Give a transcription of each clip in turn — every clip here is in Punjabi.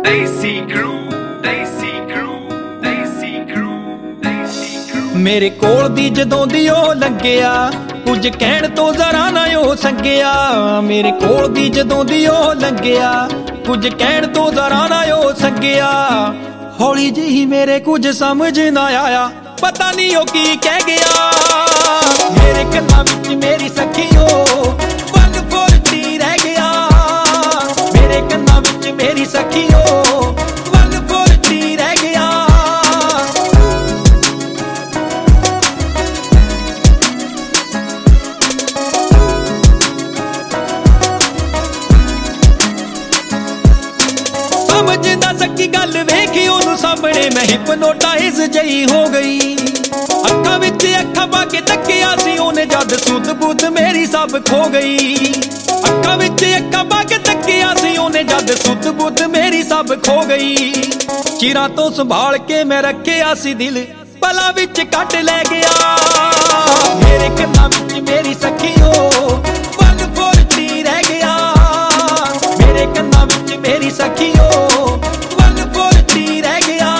ਮੇਰੇ ਕੋਲ ਦੀ ਜਦੋਂ ਦੀ ਉਹ ਲੰਘਿਆ, ਕੁਝ ਕਹਿਣ ਤੋਂ ਜ਼ਰਾ ਨਾ ਉਹ ਸੰਗਿਆ। ਮੇਰੇ ਕੋਲ ਦੀ ਜਦੋਂ ਦੀ ਉਹ ਲੰਘਿਆ, ਕੁਝ ਕਹਿਣ ਤੋਂ ਜ਼ਰਾ ਨਾ ਉਹ ਸੰਗਿਆ। ਹੌਲੀ ਜਿਹੀ ਮੇਰੇ ਕੁਝ ਸਮਝ ਨਾ ਆਇਆ, ਪਤਾ ਨਹੀਂ ਉਹ ਕੀ ਕਹਿ ਗਿਆ। ਮੇਰੇ ਕੰਨਾਂ ਵਿੱਚ ਮੇਰੀ ਸਖੀਓ 140 ਰਹਿ ਗਿਆ। ਮੇਰੇ ਕੰਨਾਂ ਵਿੱਚ ਮੇਰੀ ਸਖੀਓ 140 ਰਹਿ ਗਿਆ। ਸਮਝਦਾ ਸੱਚੀ ਗੱਲ ਵੇਖੀ ਉਹਨੂੰ ਸਾਹਮਣੇ, ਮੈਂ ਹਿਪਨੋਟਾਈਜ਼ ਜਈ ਹੋ ਗਈ। ਅੱਖਾਂ ਵਿੱਚ ਅੱਖਾਂ ਪਾ ਕੇ ਤੱਕਿਆ ਸੀ ਉਹਨੇ, ਜਦ ਸੁੱਧ ਬੁੱਧ ਮੇਰੀ ਸਭ ਖੋ ਗਈ। ਅੱਖਾਂ ਵਿੱਚ ਅੱਖਾਂ ਪਾ ਕੇ ਤੱਕਿਆ ਸੀ ਉਹਨੇ, ਜਦ ਸੁੱਧ ਬੁੱਧ ਮੇਰੀ ਸਭ ਖੋ ਗਈ। ਚਿਰਾਂ ਤੋਂ ਸੰਭਾਲ ਕੇ ਮੈਂ ਰੱਖਿਆ ਸੀ ਦਿਲ, ਪਲਾਂ ਵਿੱਚ ਕੱਟ ਲੈ ਗਿਆ। ਮੇਰੇ ਕੰਨਾਂ ਵਿੱਚ ਮੇਰੀ ਸਖੀਓ 140 ਰਹਿ ਗਿਆ। ਮੇਰੇ ਕੰਨਾਂ ਵਿੱਚ ਮੇਰੀ ਸਖੀਓ 140 ਰਹਿ ਗਿਆ।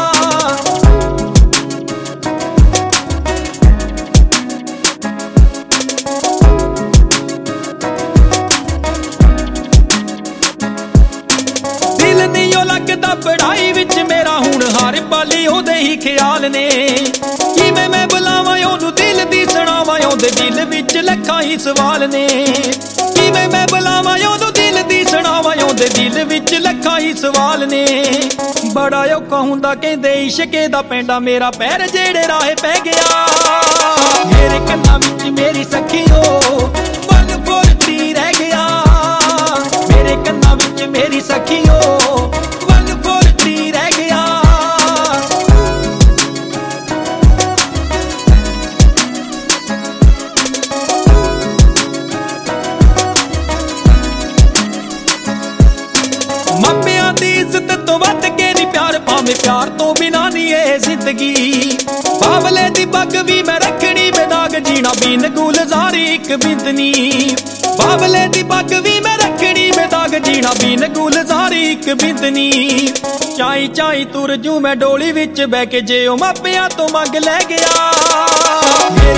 ਦਿਲ ਨਹੀਂ ਉਹ ਲੱਗਦਾ ਪੜਾਈ ਵਿੱਚ ਮੇਰਾ, ਹੁਣ ਹਰ ਪਾਲੀ ਉਹਦੇ ਹੀ ਖਿਆਲ ਨੇ। ਕਿਵੇਂ ਮੈਂ ਬੁਲਾਵਾਂ ਉਹਨੂੰ, ਦਿਲ ਦੀ ਸੁਣਾਵਾਂ, ਉਹਦੇ ਦਿਲ ਵਿੱਚ ਲੱਖਾਂ ਹੀ ਸਵਾਲ ਨੇ। ਕਿਵੇਂ ਮੈਂ ਬੁਲਾਵਾਂ ਉਹਨੂੰ, ਦਿਲ ਦੀ ਸੁਣਾਵਾਂ, ਉਹਦੇ ਦਿਲ ਵਿੱਚ ਲੱਖਾਂ ਹੀ ਸਵਾਲ ਨੇ। ਬੜਾ ਔਖਾ ਹੁੰਦਾ ਕਹਿੰਦੇ ਇਸ਼ਕੇ ਦਾ ਪੈਂਡਾ, ਮੇਰਾ ਪੈਰ ਜਿਹੜੇ ਰਾਹੇ ਪੈ ਗਿਆ। ਮੇਰੇ ਕੰਨਾਂ ਵਿੱਚ ਮੇਰੀ ਸਖੀਓ 140 ਰਹਿ ਗਿਆ। ਮੇਰੇ ਕੰਨਾਂ ਵਿੱਚ ਮੇਰੀ ਸਖੀਓ 140 ਰਹਿ ਗਿਆ। ਮਾਪਿਆਂ ਦੀ ਇੱਜ਼ਤ ਤੋਂ ਵੱਧ ਕੇ ਨੀ ਪਿਆਰ, ਭਾਵੇਂ ਪਿਆਰ ਤੋਂ ਬਿਨਾਂ ਨੀ ਇਹ ਜ਼ਿੰਦਗੀ। ਬਾਬਲੇ ਦੀ ਪੱਗ ਵੀ ਮੈਂ ਰੱਖਣੀ ਬੇਦਾਗ, ਜੀਣਾ ਬਿਨ ਗੁਲਜ਼ਾਰੀ ਇੱਕ ਬਿੰਦਨੀ। ਬਾਬਲੇ ਦੀ ਪੱਗ ਵੀ ਮੈਂ ਰੱਖਣੀ ਬੇਦਾਗ, ਜੀਣਾ ਬਿਨ ਗੁਲਜ਼ਾਰੀ ਇੱਕ ਬਿੰਦਨੀ। ਚਾਈ ਚਾਈ ਤੁਰ ਜੂ ਮੈਂ ਡੋਲੀ ਵਿੱਚ ਬਹਿ ਕੇ, ਜੇ ਉਹ ਮਾਪਿਆਂ ਤੋਂ ਮੰਗ ਲੈ ਗਿਆ।